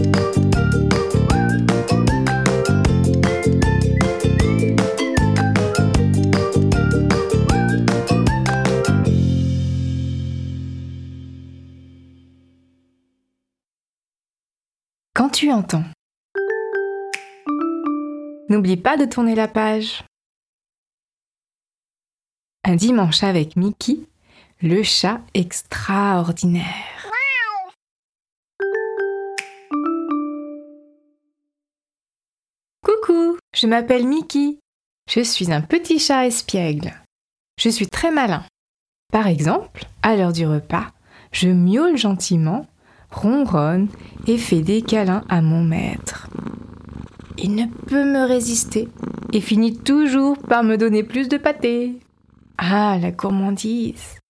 Quand tu entends. N'oublie pas de tourner la page. Un dimanche avec Mickey, le chat extraordinaire. Coucou, je m'appelle Mickey. Je suis un petit chat espiègle. Je suis très malin. Par exemple, à l'heure du repas, je miaule gentiment, ronronne et fais des câlins à mon maître. Il ne peut me résister et finit toujours par me donner plus de pâté. Ah, la gourmandise!